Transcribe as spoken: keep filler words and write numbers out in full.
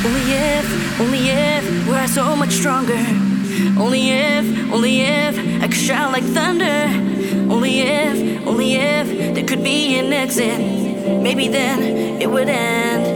Only if, only if we're so much stronger. Only if, only if I could shout like thunder. Only if, only if there could be an exit. Maybe then it would end.